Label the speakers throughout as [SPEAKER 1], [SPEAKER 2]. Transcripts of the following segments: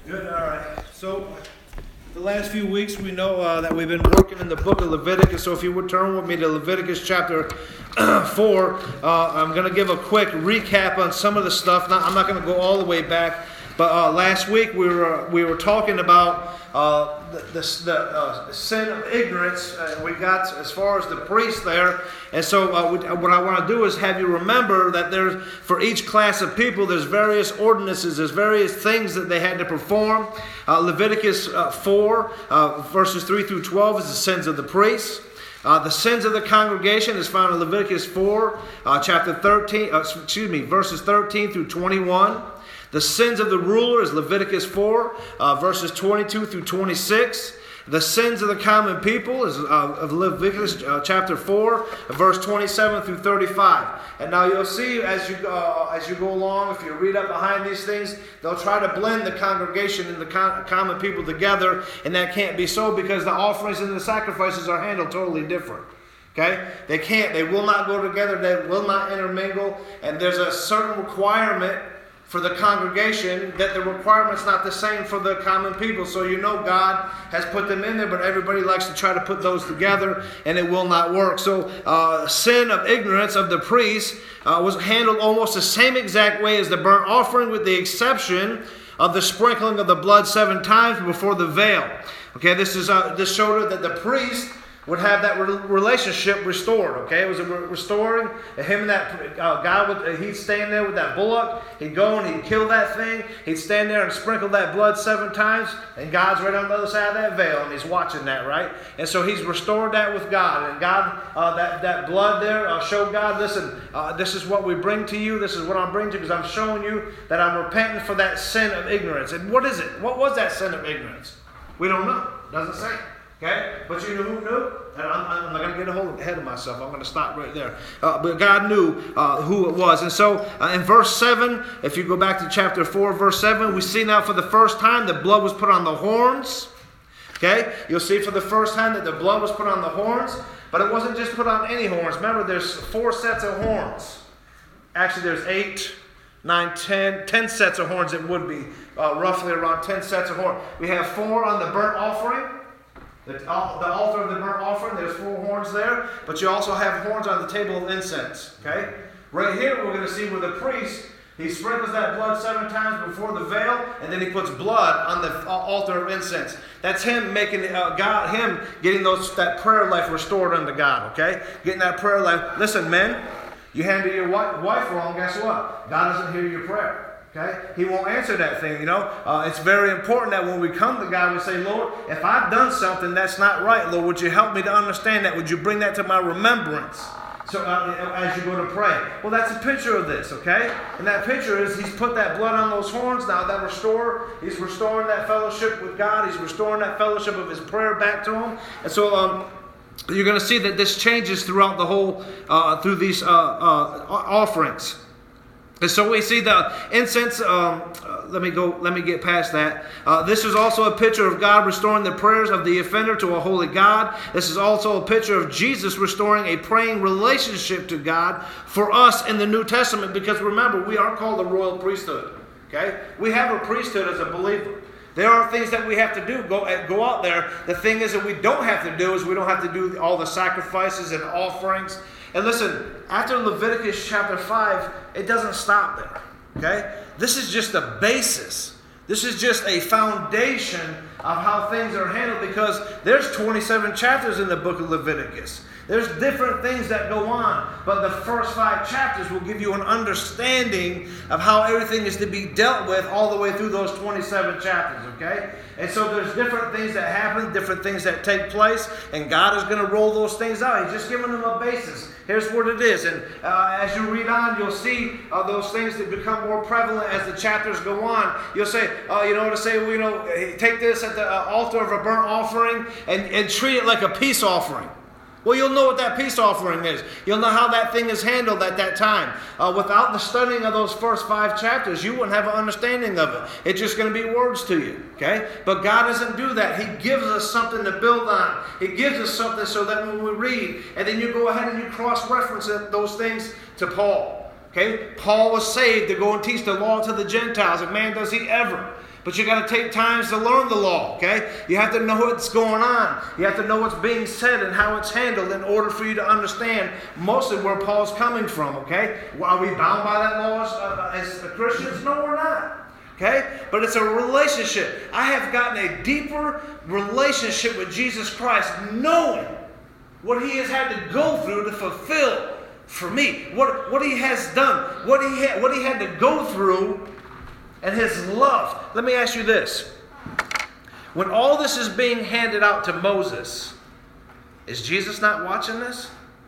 [SPEAKER 1] Good, all right. So, the last few weeks we know that we've been working in the book of Leviticus. So if you would turn with me to Leviticus chapter 4, I'm going to give a quick recap on some of the stuff. I'm not going to go all the way back. But last week we were talking about the sin of ignorance. We got as far as the priest there. And so what I want to do is have you remember that there's, for each class of people, there's various ordinances, there's various things that they had to perform. Leviticus 4, verses 3 through 12 is the sins of the priests. The sins of the congregation is found in Leviticus 4, verses 13 through 21. The sins of the ruler is Leviticus 4, verses 22 through 26. The sins of the common people is of Leviticus chapter 4, verse 27 through 35. And now you'll see as you go along, if you read up behind these things, they'll try to blend the congregation and the common people together, and that can't be so because the offerings and the sacrifices are handled totally different. Okay? They will not go together, they will not intermingle, and there's a certain requirement for the congregation that the requirement's not the same for the common people. So you know God has put them in there, but everybody likes to try to put those together, and it will not work. So sin of ignorance of the priest was handled almost the same exact way as the burnt offering, with the exception of the sprinkling of the blood 7 times before the veil. Okay, this showed that the priest would have that relationship restored. Okay, it was restoring him and that God. He'd stand there with that bullock. He'd go and he'd kill that thing. He'd stand there and sprinkle that blood 7 times, and God's right on the other side of that veil, and he's watching that, right? And so he's restored that with God, and God, that blood there showed God, listen, this is what we bring to you. This is what I'm bringing to you because I'm showing you that I'm repenting for that sin of ignorance. And what is it? What was that sin of ignorance? We don't know. It doesn't say. Okay, but you know who knew? And I'm not going to get ahead of myself. I'm going to stop right there. But God knew who it was. And so in verse 7, if you go back to chapter 4, verse 7, we see now for the first time the blood was put on the horns. Okay, you'll see for the first time that the blood was put on the horns. But it wasn't just put on any horns. Remember, there's 4 sets of horns. Actually, there's 8, 9, 10 sets of horns. It would be roughly around 10 sets of horns. We have 4 on the burnt offering. The altar of the burnt offering, there's 4 horns there, but you also have horns on the table of incense. Okay? Right here we're going to see where the priest, he sprinkles that blood 7 times before the veil, and then he puts blood on the altar of incense. That's him making him getting that prayer life restored unto God. Okay? Getting that prayer life. Listen, men, you handle your wife wrong, guess what? God doesn't hear your prayer. Okay? He won't answer that thing, you know. It's very important that when we come to God, we say, Lord, if I've done something that's not right, Lord, would you help me to understand that? Would you bring that to my remembrance? So as you go to pray. Well, that's a picture of this, okay? And that picture is he's put that blood on those horns now. He's restoring that fellowship with God. He's restoring that fellowship of his prayer back to him. And so you're going to see that this changes throughout the whole, through these offerings. And so we see the incense. Let me get past that. This is also a picture of God restoring the prayers of the offender to a holy God. This is also a picture of Jesus restoring a praying relationship to God for us in the New Testament. Because remember, we are called the royal priesthood. Okay, we have a priesthood as a believer. There are things that we have to do. Go out there. The thing is that we don't have to do is we don't have to do all the sacrifices and offerings. And listen, after Leviticus chapter 5, it doesn't stop there. Okay? This is just a basis. This is just a foundation of how things are handled, because there's 27 chapters in the book of Leviticus. There's different things that go on, but the first 5 chapters will give you an understanding of how everything is to be dealt with all the way through those 27 chapters, okay? And so there's different things that happen, different things that take place, and God is going to roll those things out. He's just giving them a basis. Here's what it is. And as you read on, you'll see those things that become more prevalent as the chapters go on. You'll say, take this at the altar of a burnt offering and treat it like a peace offering. Well, you'll know what that peace offering is. You'll know how that thing is handled at that time. Without the studying of those first 5 chapters, you wouldn't have an understanding of it. It's just going to be words to you. Okay? But God doesn't do that. He gives us something to build on. He gives us something so that when we read, and then you go ahead and you cross-reference those things to Paul. Okay? Paul was saved to go and teach the law to the Gentiles, and man, does he ever. But you got to take times to learn the law, okay? You have to know what's going on. You have to know what's being said and how it's handled in order for you to understand mostly where Paul's coming from, okay? Are we bound by that law as Christians? No, we're not. Okay? But it's a relationship. I have gotten a deeper relationship with Jesus Christ, knowing what he has had to go through to fulfill for me. What he has done. What he had to go through and his love. Let me ask you this. When all this is being handed out to Moses, is Jesus not watching this?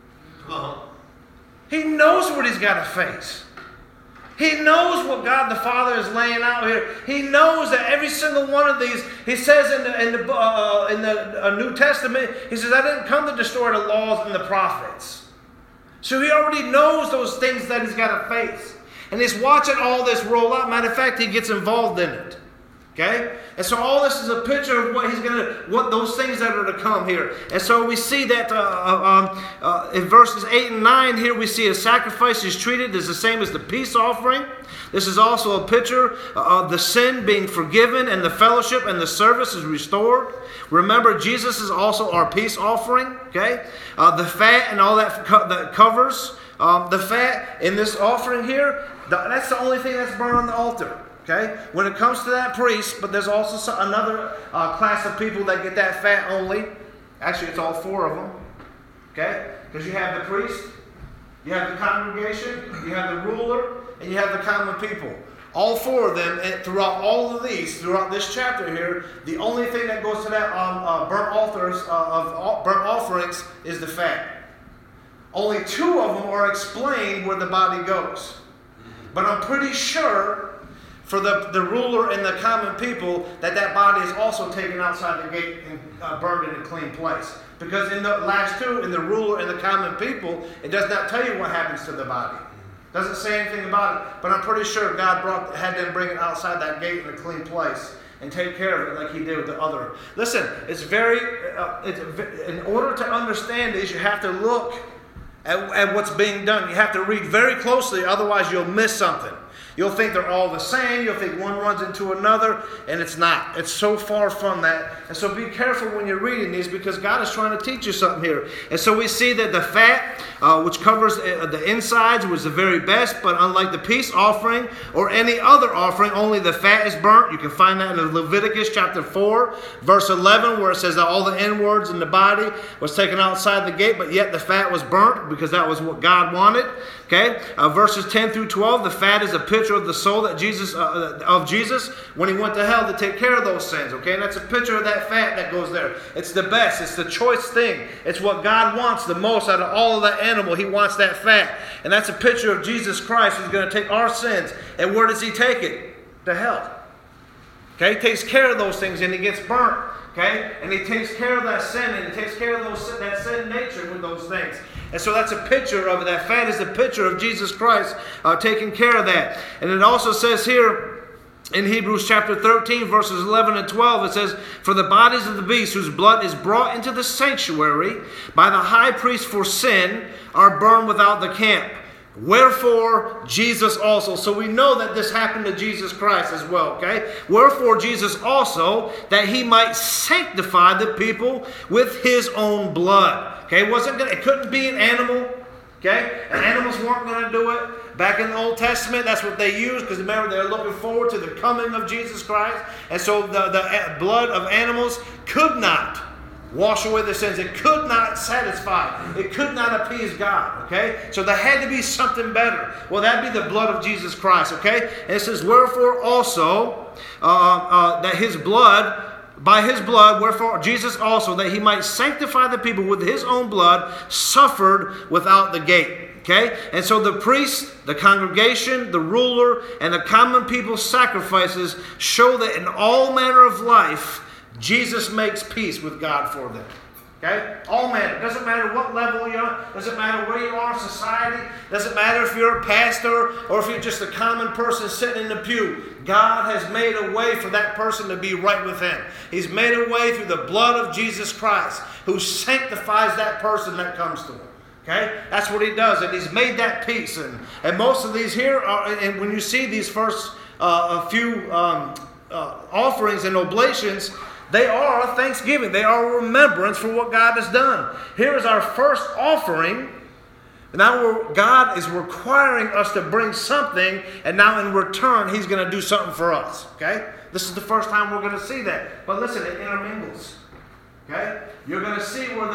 [SPEAKER 1] He knows what he's got to face. He knows what God the Father is laying out here. He knows that every single one of these, he says in the New Testament, he says, I didn't come to destroy the laws and the prophets. So he already knows those things that he's got to face. And he's watching all this roll out. Matter of fact, he gets involved in it. Okay? And so all this is a picture of what those things that are to come here. And so we see that in verses 8 and 9 here, we see a sacrifice is treated as the same as the peace offering. This is also a picture of the sin being forgiven and the fellowship and the service is restored. Remember, Jesus is also our peace offering. Okay? The fat and all that covers the fat in this offering here, that's the only thing that's burned on the altar. Okay? When it comes to that priest, but there's also another class of people that get that fat only. Actually, it's all four of them. Okay? Because you have the priest, you have the congregation, you have the ruler, and you have the common people. All four of them, and throughout all of these, throughout this chapter here, the only thing that goes to that burnt offerings is the fat. Only two of them are explained where the body goes. But I'm pretty sure for the ruler and the common people that body is also taken outside the gate and burned in a clean place. Because in the last two, in the ruler and the common people, it does not tell you what happens to the body. It doesn't say anything about it. But I'm pretty sure God had them bring it outside that gate in a clean place and take care of it like he did with the other. Listen, in order to understand this, you have to look at what's being done. You have to read very closely, otherwise you'll miss something. You'll think they're all the same. You'll think one runs into another, and it's not. It's so far from that. And so be careful when you're reading these because God is trying to teach you something here. And so we see that the fat, which covers the insides, was the very best, but unlike the peace offering or any other offering, only the fat is burnt. You can find that in Leviticus chapter 4, verse 11, where it says that all the inwards in the body was taken outside the gate, but yet the fat was burnt because that was what God wanted. Okay, verses 10 through 12, the fat is a picture of the soul that Jesus when he went to hell to take care of those sins. Okay, and that's a picture of that fat that goes there. It's the best. It's the choice thing. It's what God wants the most out of all of that animal. He wants that fat, and that's a picture of Jesus Christ who's going to take our sins. And where does he take it? To hell. Okay, he takes care of those things, and he gets burnt. Okay, and he takes care of that sin, and he takes care of that sin nature with those things. And so that's a picture of it. That fat is the picture of Jesus Christ taking care of that. And it also says here in Hebrews chapter 13, verses 11 and 12, it says, for the bodies of the beasts whose blood is brought into the sanctuary by the high priest for sin are burned without the camp. Wherefore Jesus also. So we know that this happened to Jesus Christ as well, okay? Wherefore Jesus also, that he might sanctify the people with his own blood. Okay, it couldn't be an animal. Okay, and animals weren't going to do it. Back in the Old Testament, that's what they used because remember they're looking forward to the coming of Jesus Christ, and so the blood of animals could not wash away their sins. It could not satisfy. It could not appease God. Okay, so there had to be something better. Well, that'd be the blood of Jesus Christ. Okay, and it says, wherefore also that his blood. By his blood, wherefore Jesus also, that he might sanctify the people with his own blood, suffered without the gate. Okay? And so the priest, the congregation, the ruler, and the common people's sacrifices show that in all manner of life, Jesus makes peace with God for them. Okay? All manner. Doesn't matter what level you're on. Doesn't matter where you are in society. Doesn't matter if you're a pastor or if you're just a common person sitting in the pew. God has made a way for that person to be right with him. He's made a way through the blood of Jesus Christ who sanctifies that person that comes to him. Okay? That's what he does. And he's made that peace. And most of these here, and when you see these first few offerings and oblations, they are a thanksgiving. They are a remembrance for what God has done. Here is our first offering. Now God is requiring us to bring something, and now in return, He's going to do something for us. Okay? This is the first time we're going to see that. But listen, it intermingles. Okay? You're going to see where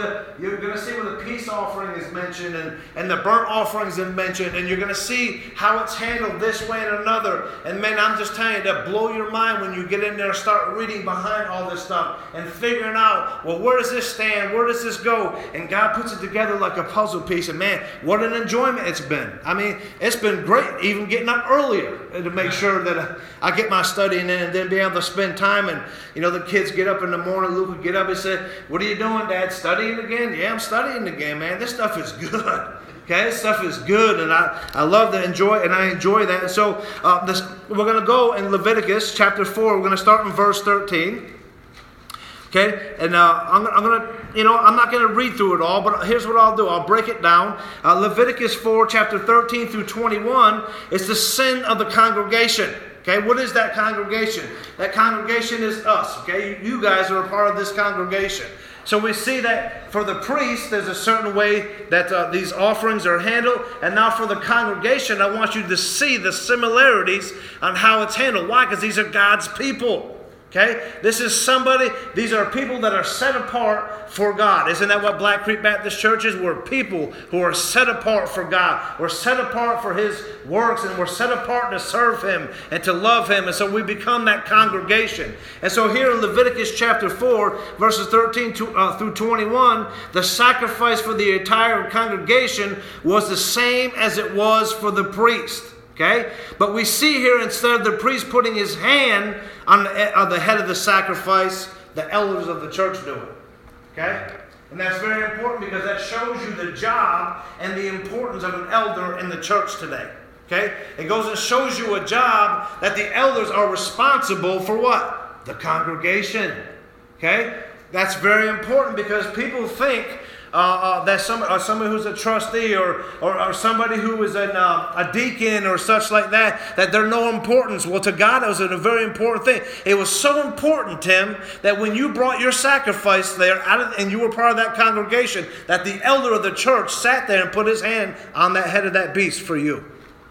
[SPEAKER 1] the peace offering is mentioned and the burnt offerings is mentioned, and you're going to see how it's handled this way and another. And man, I'm just telling you, that blow your mind when you get in there and start reading behind all this stuff and figuring out, well, where does this stand? Where does this go? And God puts it together like a puzzle piece. And man, what an enjoyment it's been. I mean, it's been great even getting up earlier to make sure that I get my studying in and then be able to spend time. And the kids get up in the morning. Luke would get up and say, "What are you doing, Dad? Studying again?" "Yeah, I'm studying again, man. This stuff is good." Okay, this stuff is good, and I love to enjoy, and I enjoy that. And so we're going to go in Leviticus chapter 4. We're going to start in verse 13. Okay, and I'm not going to read through it all, but here's what I'll do. I'll break it down. Leviticus 4, chapter 13 through 21 is the sin of the congregation. Okay, what is that congregation? That congregation is us. Okay, you guys are a part of this congregation. So we see that for the priest, there's a certain way that these offerings are handled. And now for the congregation, I want you to see the similarities on how it's handled. Why? Because these are God's people. Okay? These are people that are set apart for God. Isn't that what Black Creek Baptist Church is? We're people who are set apart for God. We're set apart for His works, and we're set apart to serve Him and to love Him. And so we become that congregation. And so here in Leviticus chapter 4, verses 13 through 21, the sacrifice for the entire congregation was the same as it was for the priest. Okay? But we see here, instead of the priest putting his hand on the head of the sacrifice, the elders of the church do it. Okay? And that's very important because that shows you the job and the importance of an elder in the church today. Okay? It goes and shows you a job that the elders are responsible for what? The congregation. Okay? That's very important because people think that somebody who's a trustee or somebody who is a deacon or such like that they're no importance. Well, to God, it was a very important thing. It was so important, Tim, that when you brought your sacrifice there and you were part of that congregation, that the elder of the church sat there and put his hand on that head of that beast for you.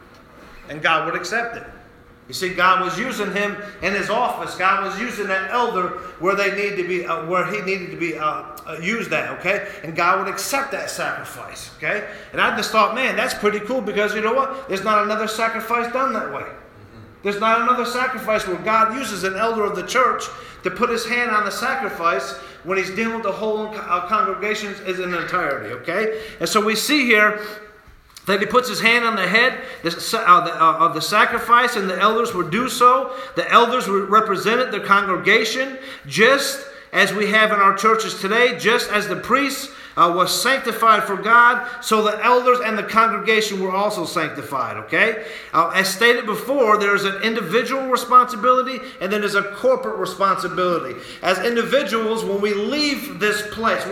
[SPEAKER 1] And God would accept it. You see, God was using him in his office. God was using that elder where he needed to be used at, okay? And God would accept that sacrifice, okay? And I just thought, man, that's pretty cool because you know what? There's not another sacrifice done that way. There's not another sacrifice where God uses an elder of the church to put his hand on the sacrifice when he's dealing with the whole congregation in entirety, okay? And so we see here that he puts his hand on the head of the sacrifice, and the elders would do so. The elders represented the congregation, just as we have in our churches today, just as the priest was sanctified for God, so the elders and the congregation were also sanctified, okay? As stated before, there's an individual responsibility and then there's a corporate responsibility. As individuals, when we leave this place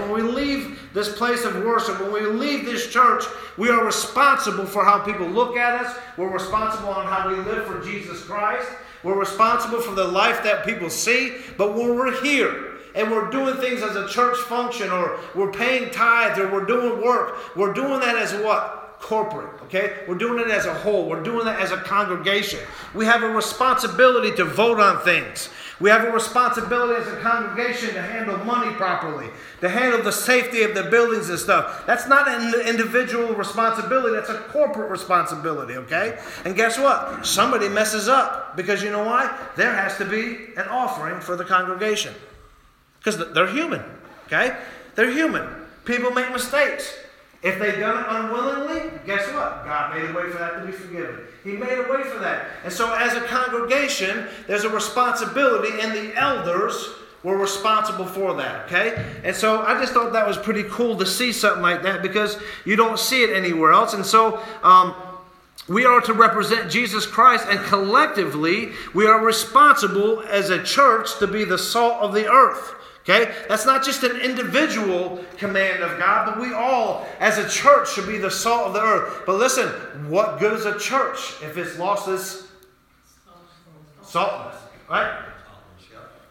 [SPEAKER 1] of worship, when we leave this church, we are responsible for how people look at us. We're responsible on how we live for Jesus Christ. We're responsible for the life that people see. But when we're here, and we're doing things as a church function, or we're paying tithes, or we're doing work, we're doing that as what? Corporate, okay? We're doing it as a whole. We're doing it as a congregation. We have a responsibility to vote on things. We have a responsibility as a congregation to handle money properly, to handle the safety of the buildings and stuff. That's not an individual responsibility. That's a corporate responsibility, okay? And guess what? Somebody messes up because you know why? There has to be an offering for the congregation. Because they're human, okay? They're human. People make mistakes. If they've done it unwillingly, guess what? God made a way for that to be forgiven. He made a way for that. And so as a congregation, there's a responsibility, and the elders were responsible for that, okay? And so I just thought that was pretty cool to see something like that because you don't see it anywhere else. And so we are to represent Jesus Christ, and collectively we are responsible as a church to be the salt of the earth. Okay? That's not just an individual command of God, but we all, as a church, should be the salt of the earth. But listen, what good is a church if it's lost its saltness? Right?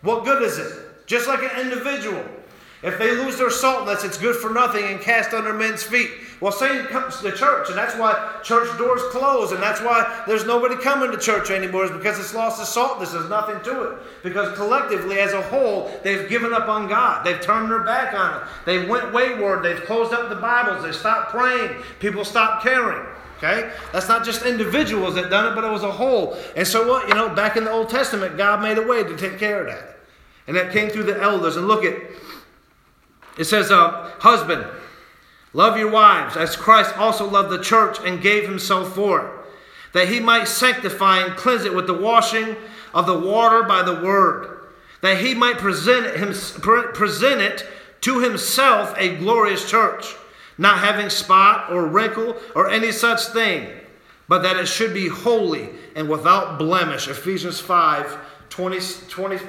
[SPEAKER 1] What good is it? Just like an individual. If they lose their saltness, it's good for nothing and cast under men's feet. Well, same comes to the church, and that's why church doors close, and that's why there's nobody coming to church anymore, is because it's lost its saltness. There's nothing to it. Because collectively, as a whole, they've given up on God. They've turned their back on it. They went wayward. They've closed up the Bibles. They stopped praying. People stopped caring. Okay? That's not just individuals that done it, but it was a whole. And so what? Back in the Old Testament, God made a way to take care of that. And that came through the elders. And look at, it says, husband, love your wives, as Christ also loved the church and gave himself for it, that he might sanctify and cleanse it with the washing of the water by the word, that he might present it to himself a glorious church, not having spot or wrinkle or any such thing, but that it should be holy and without blemish. Ephesians 5, 25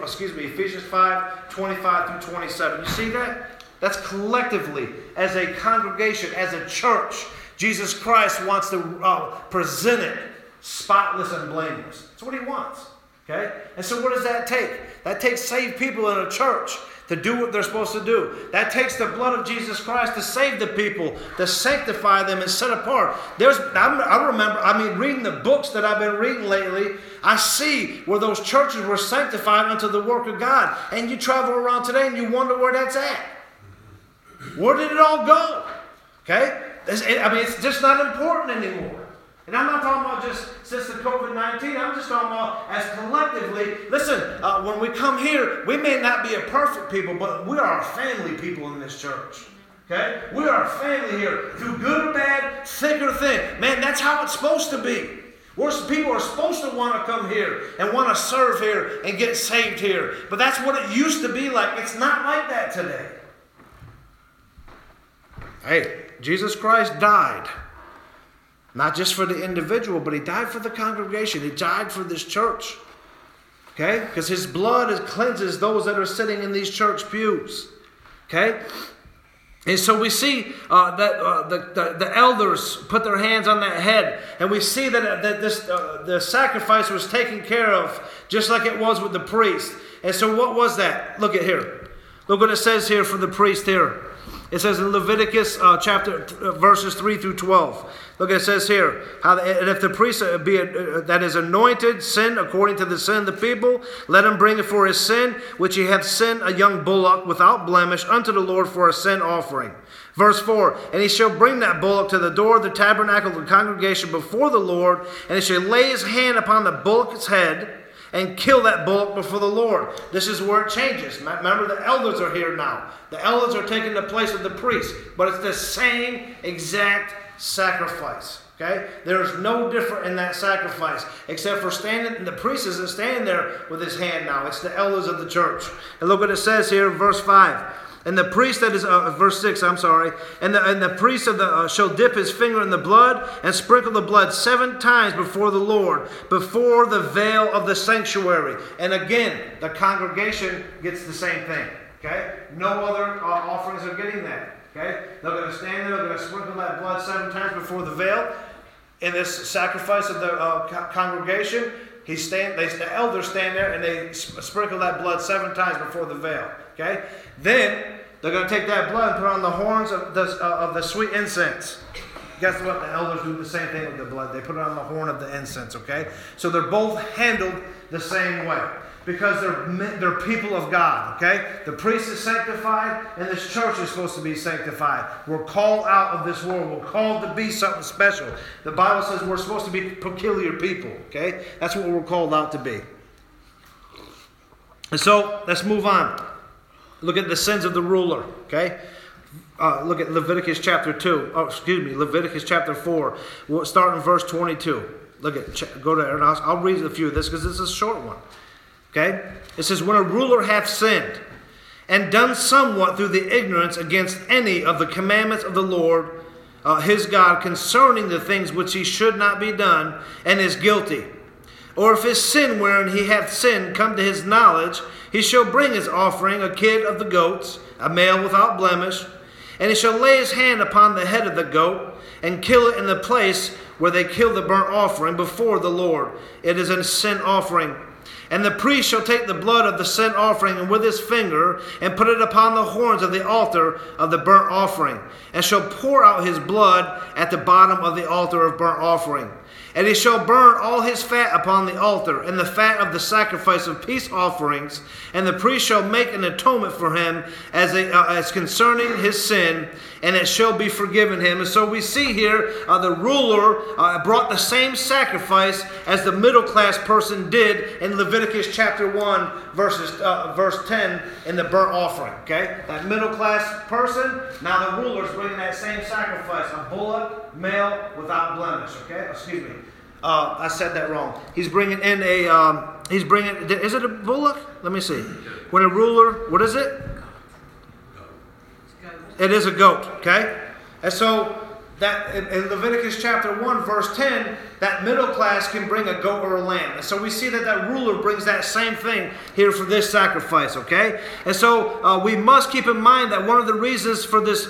[SPEAKER 1] through 27. You see that? That's collectively, as a congregation, as a church, Jesus Christ wants to present it spotless and blameless. That's what he wants. Okay? And so what does that take? That takes saved people in a church to do what they're supposed to do. That takes the blood of Jesus Christ to save the people, to sanctify them and set apart. I remember reading the books that I've been reading lately, I see where those churches were sanctified unto the work of God. And you travel around today and you wonder where that's at. Where did it all go? Okay? It's just not important anymore. And I'm not talking about just since the COVID-19. I'm just talking about as collectively. Listen, when we come here, we may not be a perfect people, but we are a family people in this church. Okay? We are a family here. Through good or bad, thick or thin. Man, that's how it's supposed to be. People are supposed to want to come here and want to serve here and get saved here. But that's what it used to be like. It's not like that today. Hey, Jesus Christ died. Not just for the individual, but he died for the congregation. He died for this church. Okay? Because his blood cleanses those that are sitting in these church pews. Okay? And so we see that the elders put their hands on that head. And we see that the sacrifice was taken care of just like it was with the priest. And so what was that? Look at here. Look what it says here for the priest here. It says in Leviticus chapter verses 3 through 12. Look, it says here, and if the priest that is anointed sin according to the sin of the people, let him bring it for his sin, which he hath sinned, a young bullock without blemish unto the Lord for a sin offering. Verse 4, and he shall bring that bullock to the door of the tabernacle of the congregation before the Lord, and he shall lay his hand upon the bullock's head, and kill that bullock before the Lord. This is where it changes. Remember, the elders are here now. The elders are taking the place of the priest. But it's the same exact sacrifice. Okay? There's no different in that sacrifice. Except for the priest isn't standing there with his hand now. It's the elders of the church. And look what it says here in verse 5. And the priest that is, verse 6, I'm sorry. And the priest shall dip his finger in the blood and sprinkle the blood 7 times before the Lord, before the veil of the sanctuary. And again, the congregation gets the same thing. Okay? No other offerings are getting that. Okay? They're going to stand there, they're going to sprinkle that blood 7 times before the veil. In this sacrifice of the congregation, the elders stand there and they sprinkle that blood 7 times before the veil. Okay? Then they're going to take that blood and put on the horns of the sweet incense. Guess what? The elders do the same thing with the blood. They put it on the horn of the incense. Okay? So they're both handled the same way because they're people of God. Okay? The priest is sanctified and this church is supposed to be sanctified. We're called out of this world. We're called to be something special. The Bible says we're supposed to be peculiar people. Okay? That's what we're called out to be. And so let's move on. Look at the sins of the ruler, okay? Look at Leviticus chapter 2. Leviticus chapter 4. We'll start in verse 22. Go there, and I'll read a few of this because this is a short one. Okay? It says, when a ruler hath sinned and done somewhat through the ignorance against any of the commandments of the Lord his God concerning the things which he should not be done, and is guilty. Or if his sin wherein he hath sinned come to his knowledge, he shall bring his offering, a kid of the goats, a male without blemish, and he shall lay his hand upon the head of the goat, and kill it in the place where they kill the burnt offering before the Lord. It is a sin offering. And the priest shall take the blood of the sin offering and with his finger and put it upon the horns of the altar of the burnt offering, and shall pour out his blood at the bottom of the altar of burnt offering. And he shall burn all his fat upon the altar, and the fat of the sacrifice of peace offerings. And the priest shall make an atonement for him as concerning his sin, and it shall be forgiven him. And so we see here the ruler brought the same sacrifice as the middle class person did in Leviticus chapter 1, verse 10 in the burnt offering. Okay, that middle class person, now the ruler is bringing that same sacrifice, a bullock, male, without blemish. Okay, excuse me. I said that wrong. He's bringing in is it a bullock? Let me see. When a ruler, what is it? It is a goat, okay? And so that in Leviticus chapter 1, verse 10, that middle class can bring a goat or a lamb. And so we see that ruler brings that same thing here for this sacrifice, okay? And so we must keep in mind that one of the reasons for this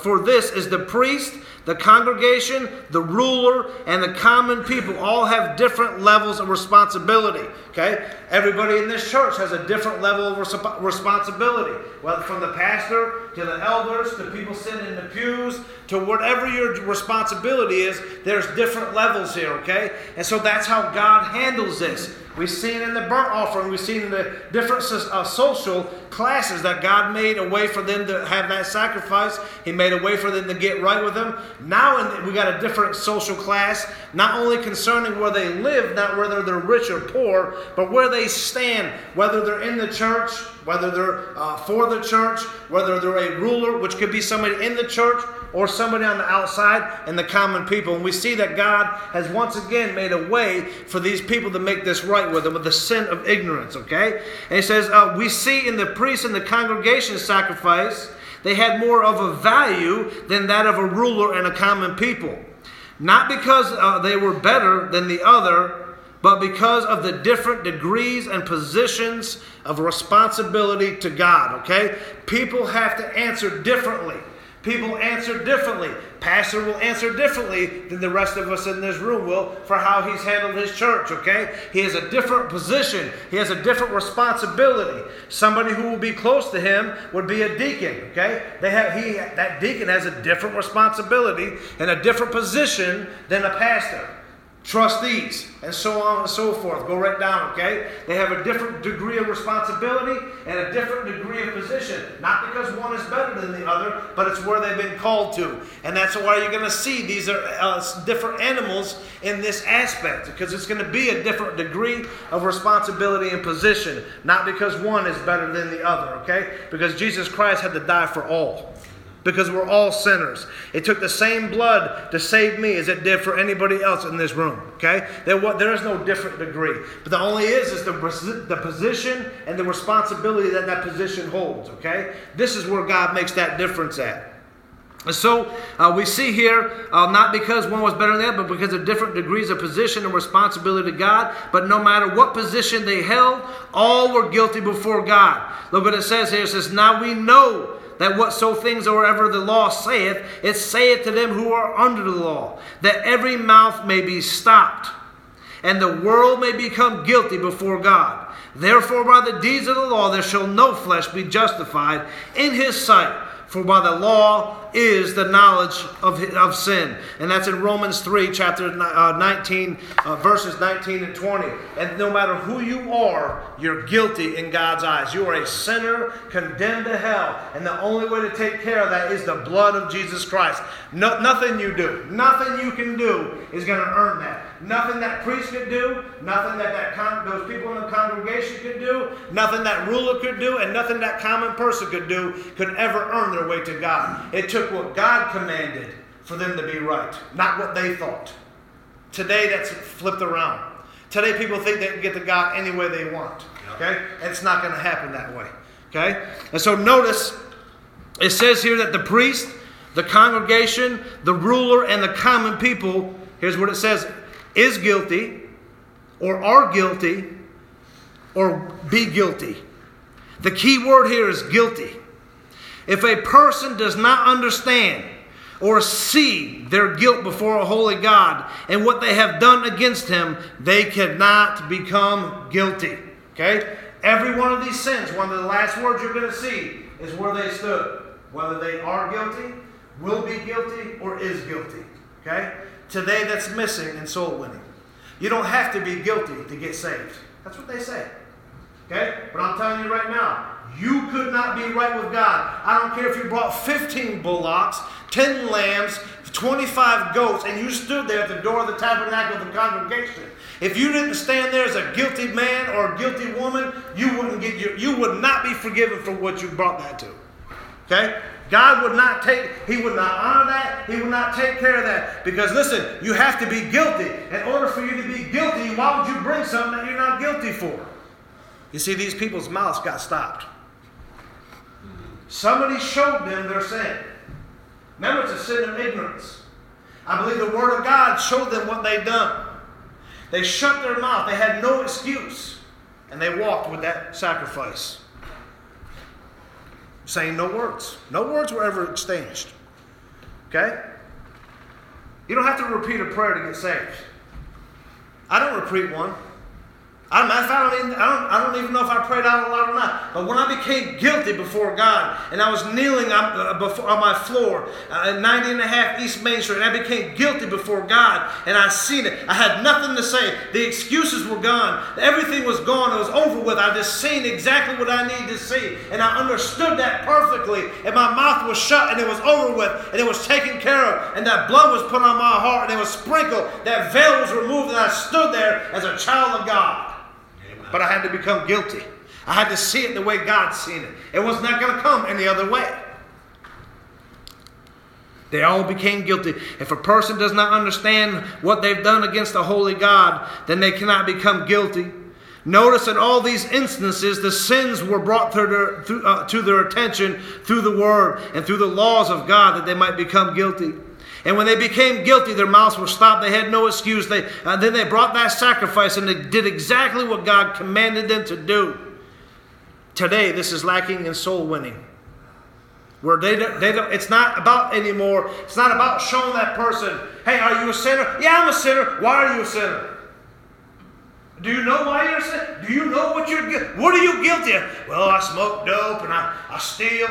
[SPEAKER 1] is the priest, the congregation, the ruler, and the common people all have different levels of responsibility. Okay? Everybody in this church has a different level of responsibility. Whether from the pastor to the elders to people sitting in the pews to whatever your responsibility is, there's different levels here. Okay? And so that's how God handles this. We've seen in the burnt offering, we've seen in the different social classes that God made a way for them to have that sacrifice. He made a way for them to get right with Him. Now we got a different social class, not only concerning where they live, not whether they're rich or poor, but where they stand, whether they're in the church, whether they're for the church, whether they're a ruler, which could be somebody in the church, or somebody on the outside, and the common people. And we see that God has once again made a way for these people to make this right with them, with the sin of ignorance, okay? And he says, we see in the priest and the congregation sacrifice, they had more of a value than that of a ruler and a common people. Not because they were better than the other, but because of the different degrees and positions of responsibility to God, okay? People have to answer differently. People answer differently. Pastor will answer differently than the rest of us in this room will for how he's handled his church, okay? He has a different position. He has a different responsibility. Somebody who will be close to him would be a deacon, okay? That deacon has a different responsibility and a different position than a pastor. Trustees, and so on and so forth. Go right down, okay? They have a different degree of responsibility and a different degree of position. Not because one is better than the other, but it's where they've been called to. And that's why you're going to see these are different animals in this aspect, because it's going to be a different degree of responsibility and position. Not because one is better than the other, okay? Because Jesus Christ had to die for all. Because we're all sinners. It took the same blood to save me as it did for anybody else in this room. Okay? There is no different degree. But the only is the position and the responsibility that position holds. Okay? This is where God makes that difference at. And so we see here, not because one was better than that, but because of different degrees of position and responsibility to God. But no matter what position they held, all were guilty before God. Look what it says here. It says, now we know that whatso things or ever the law saith, it saith to them who are under the law, that every mouth may be stopped, and the world may become guilty before God. Therefore by the deeds of the law there shall no flesh be justified in his sight, for by the law is the knowledge of sin. And that's in Romans 3, chapter 19, verses 19 and 20. And no matter who you are, you're guilty in God's eyes. You are a sinner condemned to hell. And the only way to take care of that is the blood of Jesus Christ. Nothing you do, nothing you can do is going to earn that. Nothing that priest could do, nothing that those people in the congregation could do, nothing that ruler could do, and nothing that common person could do could ever earn their way to God. It took what God commanded for them to be right, not what they thought. Today that's flipped around. Today people think they can get to God any way they want. Okay? And it's not going to happen that way. Okay? And so notice, it says here that the priest, the congregation, the ruler, and the common people, here's what it says, is guilty, or are guilty, or be guilty. The key word here is guilty. If a person does not understand or see their guilt before a holy God and what they have done against Him, they cannot become guilty. Okay? Every one of these sins, one of the last words you're going to see is where they stood. Whether they are guilty, will be guilty, or is guilty. Okay? Today that's missing in soul winning. You don't have to be guilty to get saved. That's what they say. Okay? But I'm telling you right now, you could not be right with God. I don't care if you brought 15 bullocks, 10 lambs, 25 goats, and you stood there at the door of the tabernacle of the congregation. If you didn't stand there as a guilty man or a guilty woman, you would not be forgiven for what you brought that to. Okay? God would not He would not honor that. He would not take care of that. Because listen, you have to be guilty. In order for you to be guilty, why would you bring something that you're not guilty for? You see, these people's mouths got stopped. Somebody showed them their sin. Remember, it's a sin of ignorance. I believe the Word of God showed them what they'd done. They shut their mouth. They had no excuse. And they walked with that sacrifice, saying no words. No words were ever exchanged. Okay? You don't have to repeat a prayer to get saved. I don't repeat one. I don't even know if I prayed out loud or not. But when I became guilty before God, and I was kneeling on my floor at 90 and a half East Main Street, and I became guilty before God, and I seen it. I had nothing to say. The excuses were gone. Everything was gone. It was over with. I just seen exactly what I needed to see, and I understood that perfectly. And my mouth was shut, and it was over with, and it was taken care of, and that blood was put on my heart, and it was sprinkled. That veil was removed, and I stood there as a child of God. But I had to become guilty. I had to see it the way God seen it. It was not going to come any other way. They all became guilty. If a person does not understand what they've done against the holy God, then they cannot become guilty. Notice in all these instances, the sins were brought to their attention through the Word and through the laws of God that they might become guilty. And when they became guilty, their mouths were stopped. They had no excuse. Then they brought that sacrifice, and they did exactly what God commanded them to do. Today, this is lacking in soul winning. Where it's not about anymore. It's not about showing that person, hey, are you a sinner? Yeah, I'm a sinner. Why are you a sinner? Do you know why you're a sinner? Do you know what you're guilty? What are you guilty of? Well, I smoke dope and I steal.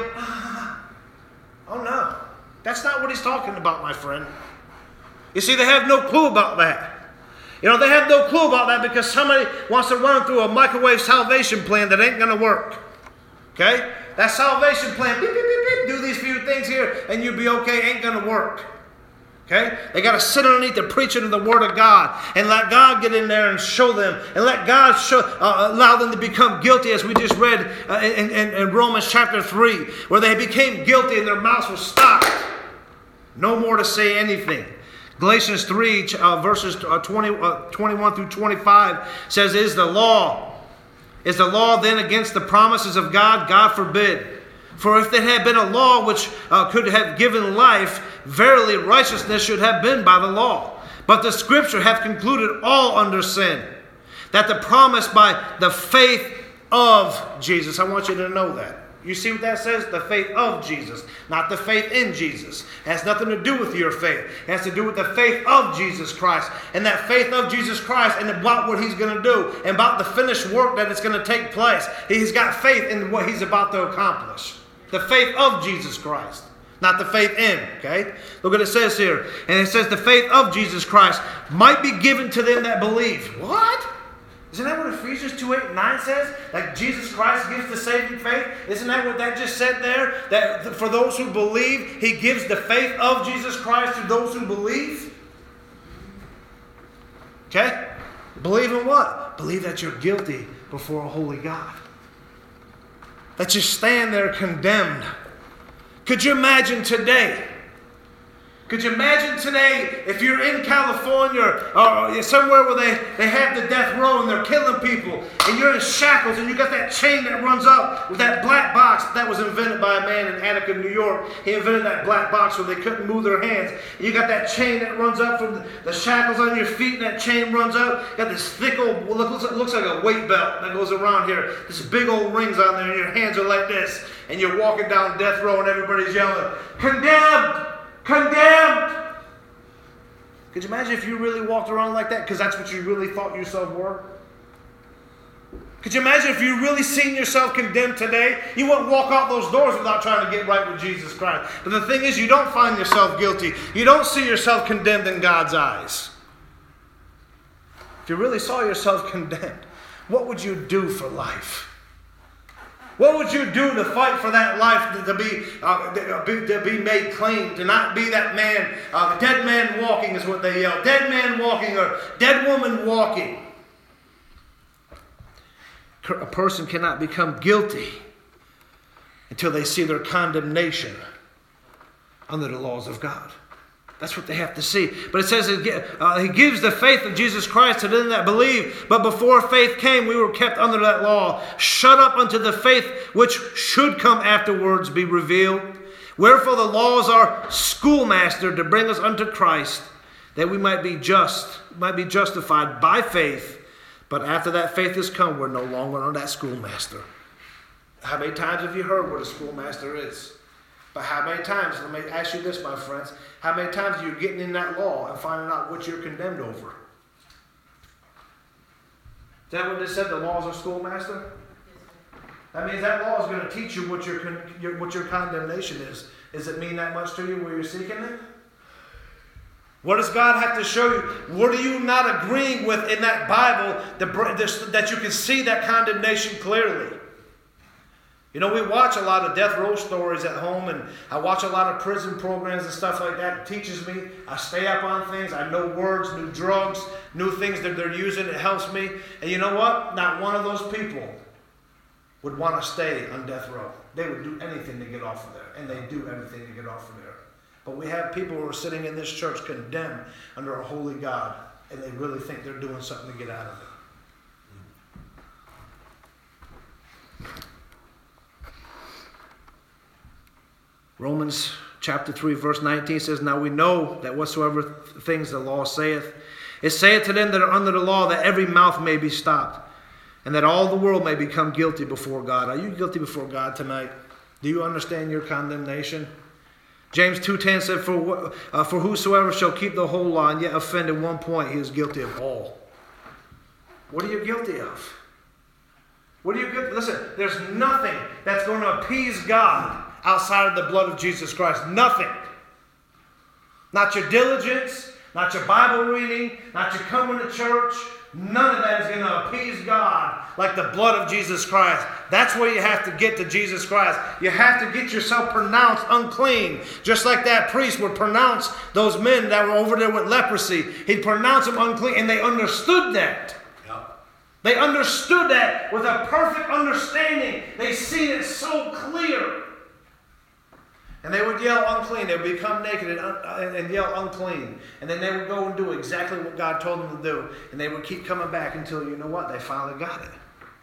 [SPEAKER 1] Oh no. That's not what he's talking about, my friend. You see, they have no clue about that. You know, they have no clue about that because somebody wants to run through a microwave salvation plan that ain't going to work. Okay? That salvation plan, beep, beep, beep, beep, do these few things here and you'll be okay, ain't going to work. Okay? They got to sit underneath the preaching of the Word of God and let God get in there and show them and let God allow them to become guilty, as we just read in Romans chapter 3, where they became guilty and their mouths were stopped. No more to say anything. Galatians 3 verses 21 through 25 says, Is the law then against the promises of God? God forbid. For if there had been a law which could have given life, verily righteousness should have been by the law. But the Scripture hath concluded all under sin, that the promise by the faith of Jesus. I want you to know that. You see what that says? The faith of Jesus, not the faith in Jesus. It has nothing to do with your faith. It has to do with the faith of Jesus Christ. And that faith of Jesus Christ and about what He's going to do and about the finished work that is going to take place. He's got faith in what He's about to accomplish. The faith of Jesus Christ, not the faith in. Okay? Look what it says here. And it says the faith of Jesus Christ might be given to them that believe. What? Isn't that what Ephesians 2:8-9 says? Like Jesus Christ gives the saving faith? Isn't that what that just said there? That for those who believe, He gives the faith of Jesus Christ to those who believe? Okay? Believe in what? Believe that you're guilty before a holy God. That you stand there condemned. Could you imagine today? Could you imagine today if you're in California or somewhere where they have the death row and they're killing people and you're in shackles and you got that chain that runs up with that black box that was invented by a man in Attica, New York. He invented that black box where they couldn't move their hands. And you got that chain that runs up from the shackles on your feet and that chain runs up. You got this thick old, looks like a weight belt that goes around here. This big old rings on there and your hands are like this. And you're walking down death row and everybody's yelling, condemned! Condemned! Could you imagine if you really walked around like that? Because that's what you really thought yourself were? Could you imagine if you really seen yourself condemned today? You wouldn't walk out those doors without trying to get right with Jesus Christ. But the thing is, you don't find yourself guilty. You don't see yourself condemned in God's eyes. If you really saw yourself condemned, what would you do for life? What would you do to fight for that life to be made clean, to not be that man, dead man walking is what they yell, dead man walking or dead woman walking. A person cannot become guilty until they see their condemnation under the laws of God. That's what they have to see. But it says He gives the faith of Jesus Christ to them that believe. But before faith came, we were kept under that law, shut up unto the faith which should come afterwards be revealed. Wherefore the law is our schoolmaster to bring us unto Christ, that we might be justified by faith. But after that faith has come, we're no longer under that schoolmaster. How many times have you heard what a schoolmaster is? But how many times, let me ask you this, my friends, how many times are you getting in that law and finding out what you're condemned over? Is that what it said, the law is a schoolmaster? That means that law is going to teach you what your condemnation is. Does it mean that much to you where you're seeking it? What does God have to show you? What are you not agreeing with in that Bible that you can see that condemnation clearly? You know, we watch a lot of death row stories at home, and I watch a lot of prison programs and stuff like that. It teaches me. I stay up on things. I know words, new drugs, new things that they're using. It helps me. And you know what? Not one of those people would want to stay on death row. They would do anything to get off of there, and they do everything to get off of there. But we have people who are sitting in this church condemned under a holy God, and they really think they're doing something to get out of it. Romans chapter 3 verse 19 says, Now we know that whatsoever things the law saith, it saith to them that are under the law, that every mouth may be stopped, and that all the world may become guilty before God. Are you guilty before God tonight? Do you understand your condemnation? James 2:10 said, For whosoever shall keep the whole law and yet offend at one point, he is guilty of all. What are you guilty of? What are you guilty? Listen, there's nothing that's going to appease God outside of the blood of Jesus Christ. Nothing. Not your diligence, not your Bible reading, not your coming to church. None of that is going to appease God like the blood of Jesus Christ. That's where you have to get to Jesus Christ. You have to get yourself pronounced unclean. Just like that priest would pronounce those men that were over there with leprosy. He'd pronounce them unclean, and they understood that. They understood that with a perfect understanding. They seen it so clear. And they would yell unclean. They would become naked and yell unclean. And then they would go and do exactly what God told them to do. And they would keep coming back until, you know what, they finally got it.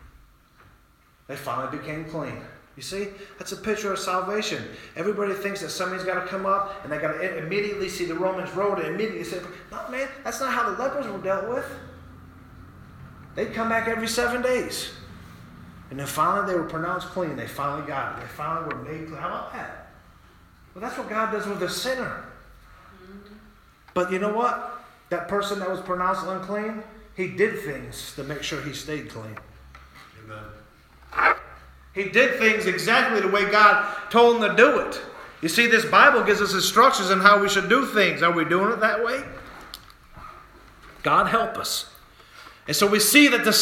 [SPEAKER 1] They finally became clean. You see, that's a picture of salvation. Everybody thinks that somebody's got to come up and they got to immediately see the Romans road and immediately say, no, man, that's not how the lepers were dealt with. They'd come back every 7 days. And then finally they were pronounced clean. They finally got it. They finally were made clean. How about that? Well, that's what God does with a sinner. But you know what? That person that was pronounced unclean, he did things to make sure he stayed clean. Amen. He did things exactly the way God told him to do it. You see, this Bible gives us instructions on how we should do things. Are we doing it that way? God help us. And so we see that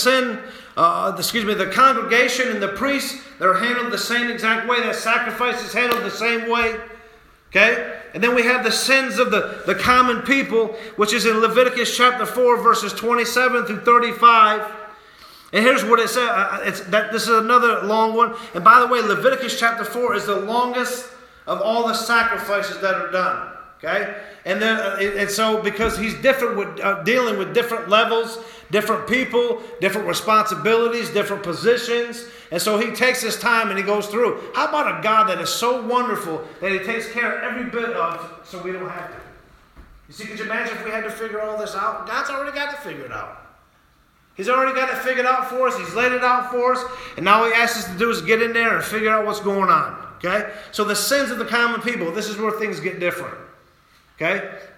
[SPEAKER 1] the congregation and the priests, they're handled the same exact way. That sacrifice is handled the same way. Okay? And then we have the sins of the common people, which is in Leviticus chapter 4, verses 27 through 35. And here's what it says. This is another long one. And by the way, Leviticus chapter 4 is the longest of all the sacrifices that are done. Okay? And so because he's different with dealing with different levels, different people, different responsibilities, different positions. And so he takes his time and he goes through. How about a God that is so wonderful that he takes care of every bit of so we don't have to? You see, could you imagine if we had to figure all this out? God's already got it figured out. He's already got it figured out for us. He's laid it out for us. And now he asks us to do is get in there and figure out what's going on. Okay? So the sins of the common people, this is where things get different. Okay?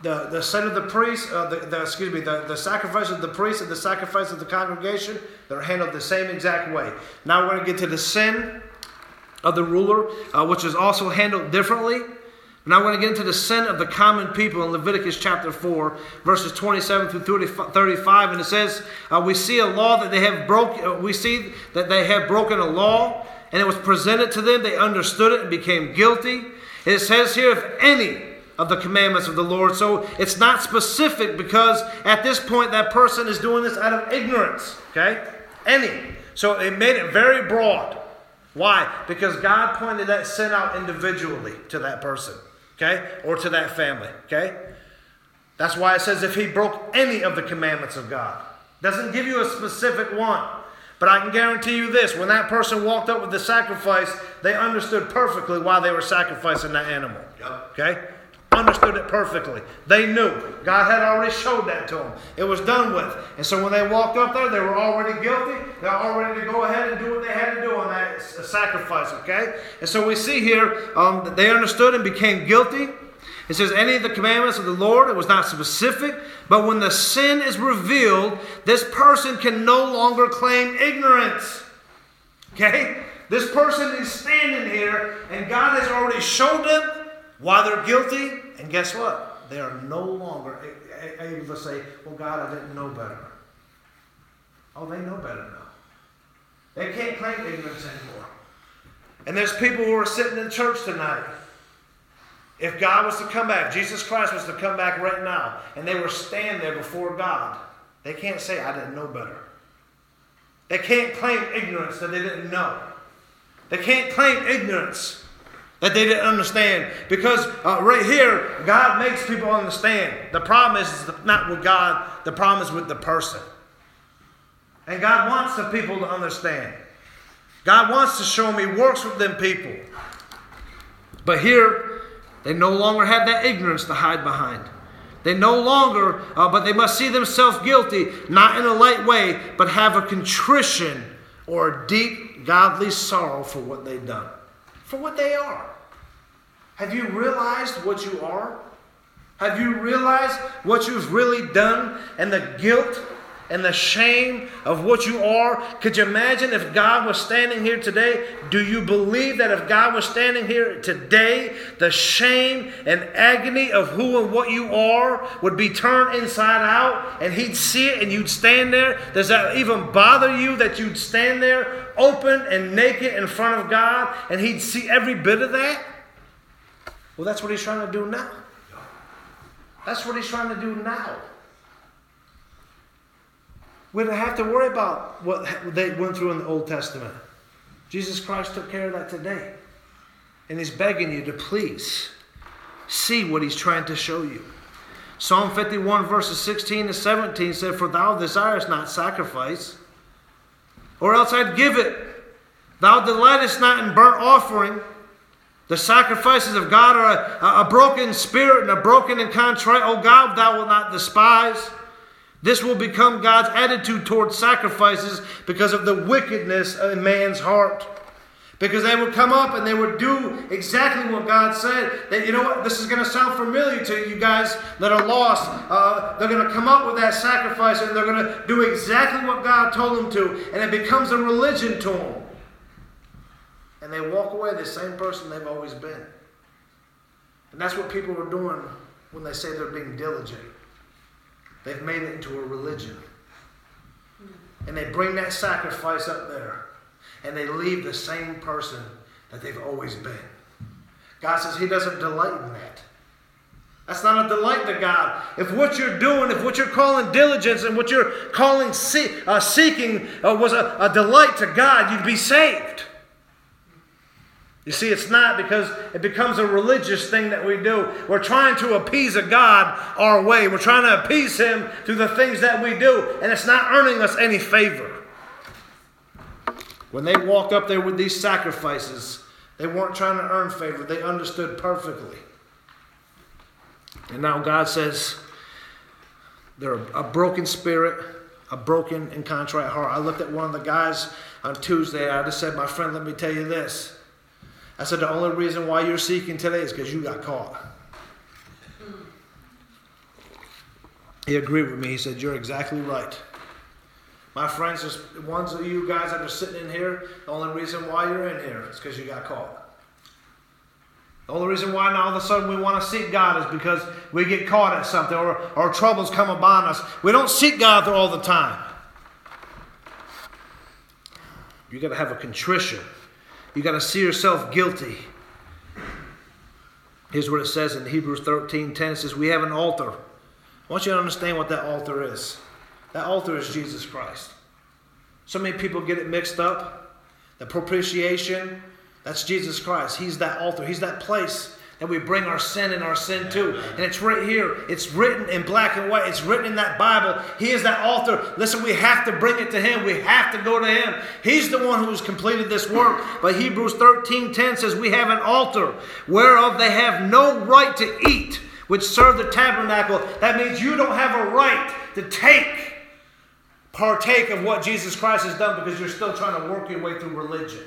[SPEAKER 1] the sin of the priest, the sacrifice of the priest and the sacrifice of the congregation, they're handled the same exact way. Now we're going to get to the sin of the ruler, which is also handled differently. Now we're going to get into the sin of the common people in Leviticus chapter 4, verses 27 through 35. And it says, we see a law that they have broken. We see that they have broken a law, and it was presented to them. They understood it and became guilty. And it says here, if any of the commandments of the Lord. So it's not specific, because at this point that person is doing this out of ignorance. Okay? Any. So it made it very broad. Why? Because God pointed that sin out individually to that person. Okay? Or to that family. Okay? That's why it says if he broke any of the commandments of God. Doesn't give you a specific one. But I can guarantee you this. When that person walked up with the sacrifice, they understood perfectly why they were sacrificing that animal. Okay? Understood it perfectly. They knew. God had already showed that to them. It was done with. And so when they walked up there, they were already guilty. They were all ready to go ahead and do what they had to do on that sacrifice. Okay? And so we see here that they understood and became guilty. It says any of the commandments of the Lord. It was not specific. But when the sin is revealed, this person can no longer claim ignorance. Okay? This person is standing here, and God has already showed them why they're guilty. And guess what? They are no longer able to say, well, God, I didn't know better. Oh, they know better now. They can't claim ignorance anymore. And there's people who are sitting in church tonight. If God was to come back, Jesus Christ was to come back right now, and they were standing there before God, they can't say, I didn't know better. They can't claim ignorance that they didn't know. They can't claim ignorance that they didn't understand. Because right here, God makes people understand. The problem is not with God. The problem is with the person. And God wants the people to understand. God wants to show them He works with them people. But here, they no longer have that ignorance to hide behind. They no longer, but they must see themselves guilty, not in a light way, but have a contrition or a deep godly sorrow for what they've done. For what they are. Have you realized what you are? Have you realized what you've really done and the guilt and the shame of what you are? Could you imagine if God was standing here today? Do you believe that if God was standing here today, the shame and agony of who and what you are would be turned inside out, and He'd see it and you'd stand there? Does that even bother you that you'd stand there open and naked in front of God and He'd see every bit of that? Well, that's what He's trying to do now. That's what He's trying to do now. We don't have to worry about what they went through in the Old Testament. Jesus Christ took care of that today. And He's begging you to please see what He's trying to show you. Psalm 51 verses 16 to 17 said, for thou desirest not sacrifice, or else I'd give it. Thou delightest not in burnt offering. The sacrifices of God are a broken spirit and a broken and contrite. O God, thou wilt not despise. This will become God's attitude towards sacrifices because of the wickedness in man's heart. Because they would come up and they would do exactly what God said. That, you know what? This is going to sound familiar to you guys that are lost. They're going to come up with that sacrifice and they're going to do exactly what God told them to. And it becomes a religion to them. And they walk away the same person they've always been. And that's what people are doing when they say they're being diligent. They've made it into a religion. And they bring that sacrifice up there. And they leave the same person that they've always been. God says He doesn't delight in that. That's not a delight to God. If what you're doing, if what you're calling diligence and what you're calling seeking was a delight to God, you'd be saved. You see, it's not, because it becomes a religious thing that we do. We're trying to appease a God our way. We're trying to appease Him through the things that we do. And it's not earning us any favor. When they walked up there with these sacrifices, they weren't trying to earn favor. They understood perfectly. And now God says they're a broken spirit, a broken and contrite heart. I looked at one of the guys on Tuesday. I just said, my friend, let me tell you this. I said, the only reason why you're seeking today is because you got caught. He agreed with me. He said, "You're exactly right." My friends, there's ones of you guys that are sitting in here, the only reason why you're in here is because you got caught. The only reason why now all of a sudden we want to seek God is because we get caught at something or troubles come upon us. We don't seek God all the time. You got to have a contrition. You got to see yourself guilty. Here's what it says in Hebrews 13:10. It says, we have an altar. I want you to understand what that altar is. That altar is Jesus Christ. So many people get it mixed up. The propitiation, that's Jesus Christ. He's that altar. He's that place that we bring our sin and our sin to. And it's right here. It's written in black and white. It's written in that Bible. He is that altar. Listen, we have to bring it to Him. We have to go to Him. He's the one who has completed this work. But Hebrews 13:10 says, we have an altar whereof they have no right to eat, which serve the tabernacle. That means you don't have a right to partake of what Jesus Christ has done because you're still trying to work your way through religion.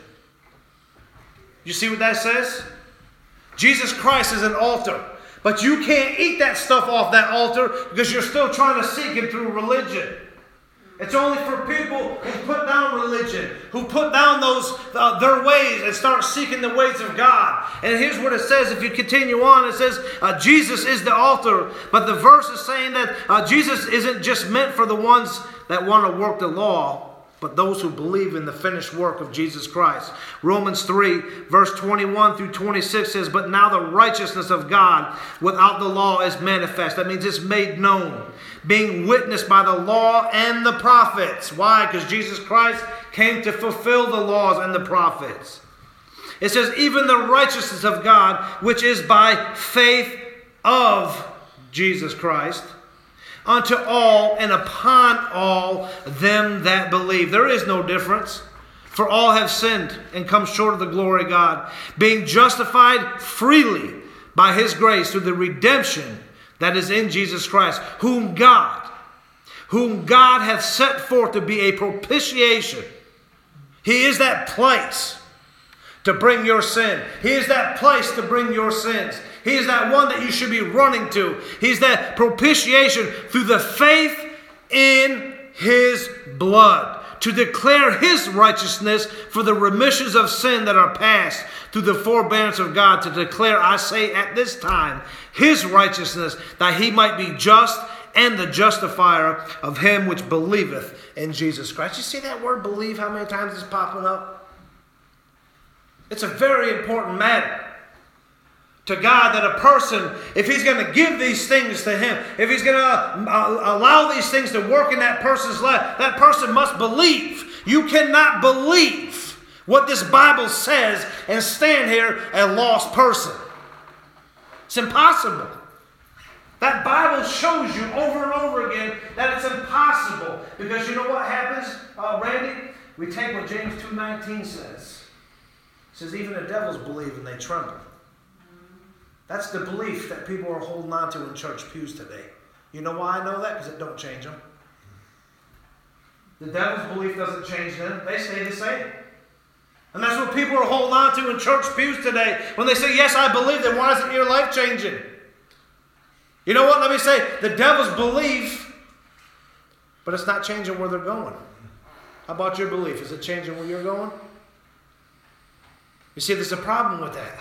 [SPEAKER 1] You see what that says? Jesus Christ is an altar. But you can't eat that stuff off that altar because you're still trying to seek Him through religion. It's only for people who put down religion, who put down their ways and start seeking the ways of God. And here's what it says. If you continue on, it says Jesus is the altar. But the verse is saying that Jesus isn't just meant for the ones that want to work the law, but those who believe in the finished work of Jesus Christ. Romans 3, verse 21 through 26 says, but now the righteousness of God without the law is manifest. That means it's made known, being witnessed by the law and the prophets. Why? Because Jesus Christ came to fulfill the laws and the prophets. It says, even the righteousness of God, which is by faith of Jesus Christ, unto all and upon all them that believe. There is no difference. For all have sinned and come short of the glory of God, being justified freely by His grace through the redemption that is in Jesus Christ, whom God hath set forth to be a propitiation. He is that place to bring your sin. He is that place to bring your sins. He is that one that you should be running to. He's that propitiation through the faith in His blood, to declare His righteousness for the remissions of sin that are past, through the forbearance of God, to declare, I say at this time, His righteousness, that He might be just and the justifier of him which believeth in Jesus Christ. You see that word believe, how many times it's popping up? It's a very important matter to God that a person, if He's going to give these things to Him, if He's going to allow these things to work in that person's life, that person must believe. You cannot believe what this Bible says and stand here a lost person. It's impossible. That Bible shows you over and over again that it's impossible. Because you know what happens, Randy? We take what James 2:19 says. It says, even the devils believe and they tremble. That's the belief that people are holding on to in church pews today. You know why I know that? Because it don't change them. The devil's belief doesn't change them. They stay the same. And that's what people are holding on to in church pews today. When they say, yes, I believe, then why isn't your life changing? You know what? Let me say, the devil's belief, but it's not changing where they're going. How about your belief? Is it changing where you're going? You see, there's a problem with that.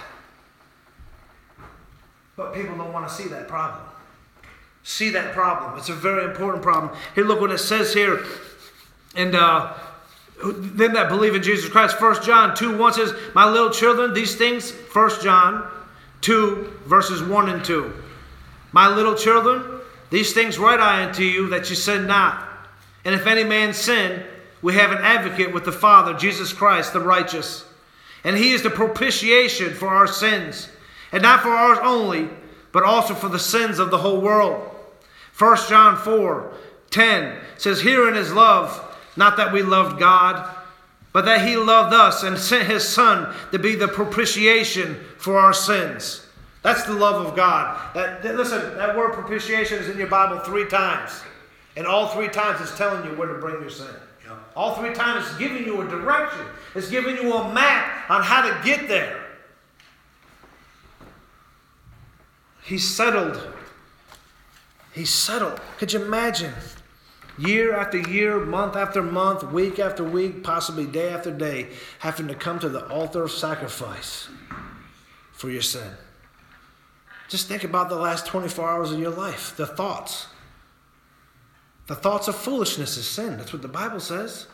[SPEAKER 1] But people don't want to see that problem. See that problem. It's a very important problem. Here, look what it says here. And them that believe in Jesus Christ. 1 John 2:1 says, my little children, these things, 1 John 2, verses 1 and 2. My little children, these things write I unto you, that you sin not. And if any man sin, we have an advocate with the Father, Jesus Christ, the righteous. And He is the propitiation for our sins. And not for ours only, but also for the sins of the whole world. 1 John 4:10 says, herein is love, not that we loved God, but that He loved us and sent His Son to be the propitiation for our sins. That's the love of God. Listen, that word propitiation is in your Bible 3 times. And all 3 times it's telling you where to bring your sin. Yeah. All 3 times it's giving you a direction. It's giving you a map on how to get there. He settled He's settled. Could you imagine? Year after year, month after month, week after week, possibly day after day, having to come to the altar of sacrifice for your sin. Just think about the last 24 hours of your life. The thoughts. The thoughts of foolishness is sin. That's what the Bible says.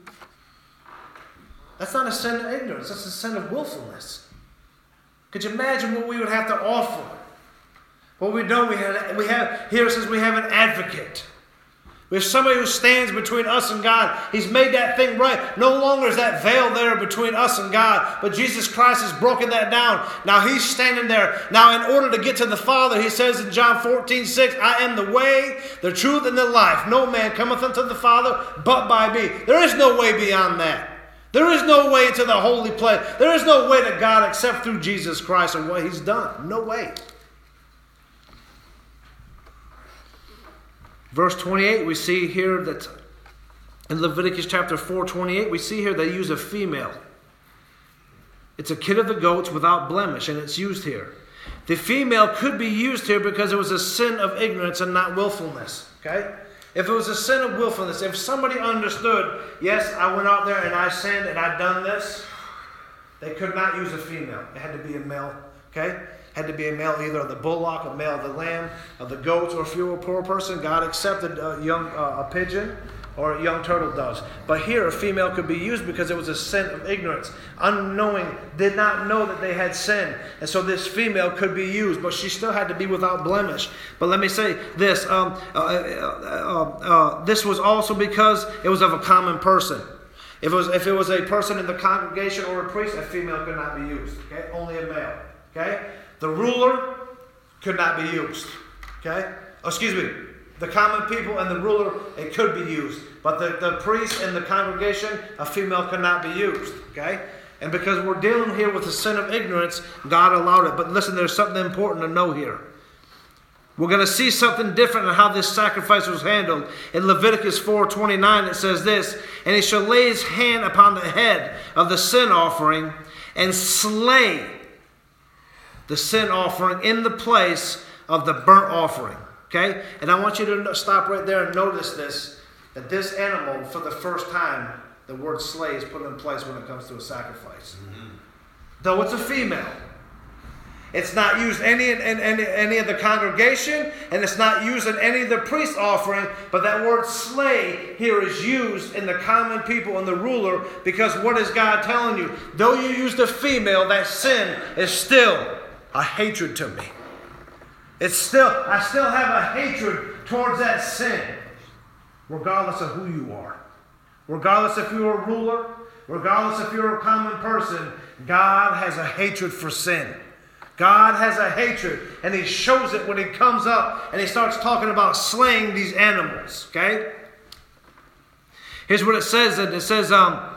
[SPEAKER 1] That's not a sin of ignorance. That's a sin of willfulness. Could you imagine what we would have to offer? Well, we know we have here it says we have an advocate. We have somebody who stands between us and God. He's made that thing right. No longer is that veil there between us and God, but Jesus Christ has broken that down. Now He's standing there. Now in order to get to the Father, He says in John 14:6, I am the way, the truth, and the life. No man cometh unto the Father but by me. There is no way beyond that. There is no way to the holy place. There is no way to God except through Jesus Christ and what He's done. No way. Verse 28, we see here that in Leviticus chapter 4:28, we see here they use a female. It's a kid of the goats without blemish, and it's used here. The female could be used here because it was a sin of ignorance and not willfulness. Okay? If it was a sin of willfulness, if somebody understood, yes, I went out there and I sinned and I'd done this, they could not use a female. It had to be a male. Okay? Had to be a male either of the bullock, a male of the lamb, of the goats, or if you were a poor person, God accepted a pigeon or a young turtle doves. But here a female could be used because it was a sin of ignorance. Unknowing, did not know that they had sinned. And so this female could be used, but she still had to be without blemish. But let me say this, this was also because it was of a common person. If it was a person in the congregation or a priest, a female could not be used. Okay? Only a male. Okay? The ruler could not be used. Okay? The common people and the ruler, it could be used. But the priest and the congregation, a female could not be used. Okay? And because we're dealing here with a sin of ignorance, God allowed it. But listen, there's something important to know here. We're going to see something different in how this sacrifice was handled. In Leviticus 4:29, it says this, and he shall lay his hand upon the head of the sin offering and slay the sin offering in the place of the burnt offering. Okay? And I want you to stop right there and notice this, that this animal, for the first time, the word slay is put in place when it comes to a sacrifice. Mm-hmm. Though it's a female. It's not used in any of the congregation, and it's not used in any of the priest offering, but that word slay here is used in the common people and the ruler, because what is God telling you? Though you used a female, that sin is still a hatred to me. I still have a hatred towards that sin, regardless of who you are. Regardless if you're a ruler, regardless if you're a common person, God has a hatred for sin. God has a hatred, and He shows it when He comes up and He starts talking about slaying these animals. Okay? Here's what it says. It says,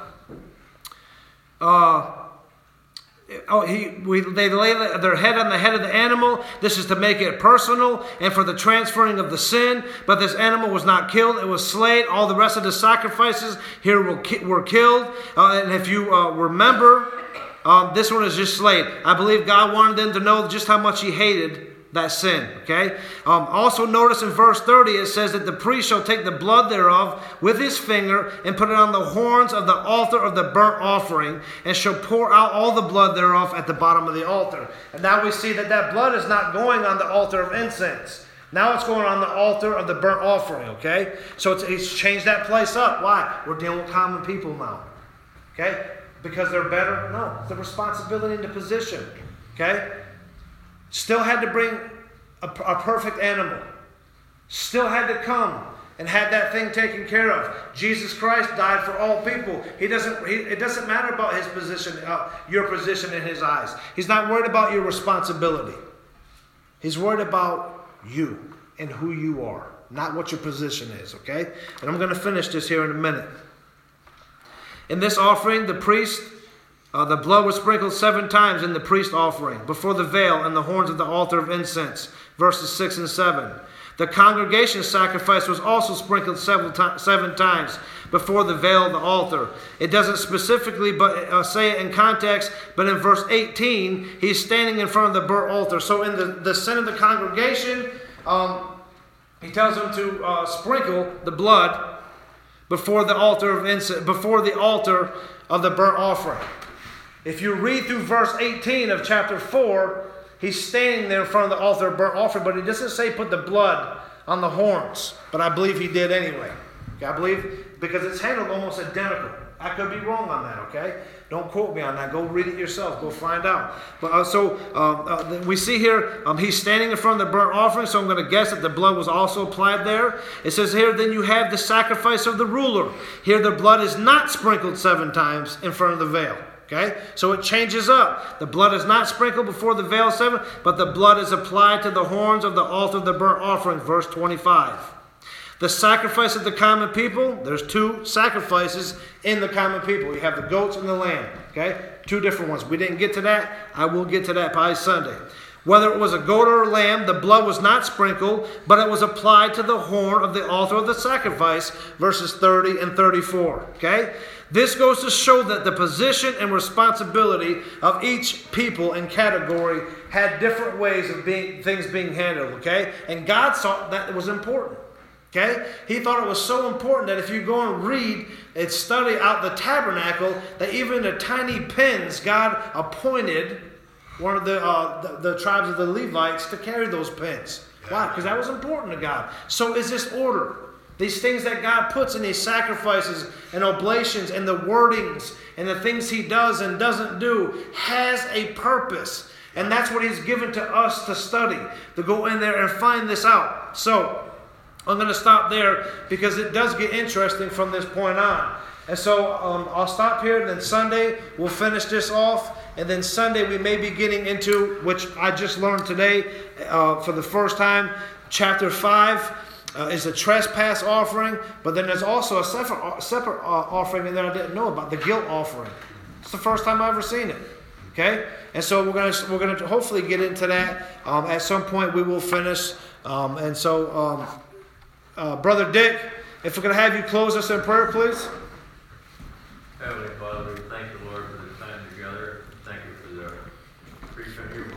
[SPEAKER 1] they lay their head on the head of the animal. This is to make it personal and for the transferring of the sin. But this animal was not killed. It was slain. All the rest of the sacrifices here were killed. And if you remember, this one is just slain. I believe God wanted them to know just how much He hated that sin. Okay. Also notice in verse 30 it says that the priest shall take the blood thereof with his finger and put it on the horns of the altar of the burnt offering, and shall pour out all the blood thereof at the bottom of the altar. And now we see that blood is not going on the altar of incense. Now it's going on the altar of the burnt offering. Okay. So it's changed that place up. Why? We're dealing with common people now. Okay. Because they're better? No. It's the responsibility and the position. Okay. Still had to bring a perfect animal. Still had to come and have that thing taken care of. Jesus Christ died for all people. It doesn't matter about his position, your position in His eyes. He's not worried about your responsibility. He's worried about you and who you are, not what your position is. Okay? And I'm going to finish this here in a minute. In this offering, the priest, the blood was sprinkled 7 times in the priest offering, before the veil and the horns of the altar of incense, verses 6 and 7. The congregation sacrifice was also sprinkled 7 times before the veil of the altar. It doesn't specifically say it in context, but in verse 18, he's standing in front of the burnt altar. So in the sin of the congregation, He tells them to sprinkle the blood before the altar of incense, before the altar of the burnt offering. If you read through verse 18 of chapter 4, he's standing there in front of the altar of burnt offering, but he doesn't say put the blood on the horns. But I believe he did anyway. Okay, I believe because it's handled almost identical. I could be wrong on that, okay? Don't quote me on that. Go read it yourself. Go find out. But we see here, he's standing in front of the burnt offering, so I'm going to guess that the blood was also applied there. It says here, then you have the sacrifice of the ruler. Here the blood is not sprinkled 7 times in front of the veil. Okay? So it changes up. The blood is not sprinkled before the veil 7, but the blood is applied to the horns of the altar of the burnt offering. Verse 25. The sacrifice of the common people, there's 2 sacrifices in the common people. You have the goats and the lamb. Okay? 2 different ones. We didn't get to that. I will get to that by Sunday. Whether it was a goat or a lamb, the blood was not sprinkled, but it was applied to the horn of the altar of the sacrifice, verses 30 and 34. Okay? This goes to show that the position and responsibility of each people and category had different ways of things being handled. Okay? And God thought that it was important. Okay? He thought it was so important that if you go and read and study out the tabernacle, that even the tiny pins, God appointed one of the tribes of the Levites to carry those pins. Why? Because that was important to God. So is this order. These things that God puts in these sacrifices and oblations and the wordings and the things he does and doesn't do has a purpose. And that's what he's given to us to study, to go in there and find this out. So I'm going to stop there because it does get interesting from this point on. And so I'll stop here, and then Sunday we'll finish this off. And then Sunday we may be getting into, which I just learned today for the first time, chapter 5 is a trespass offering. But then there's also a separate offering in there I didn't know about, the guilt offering. It's the first time I've ever seen it. Okay? And so we're going to hopefully get into that. At some point we will finish. Brother Dick, if we're going to have you close us in prayer, please.
[SPEAKER 2] Heavenly Father, we thank you, Lord, for this time together. Thank you for the preaching of your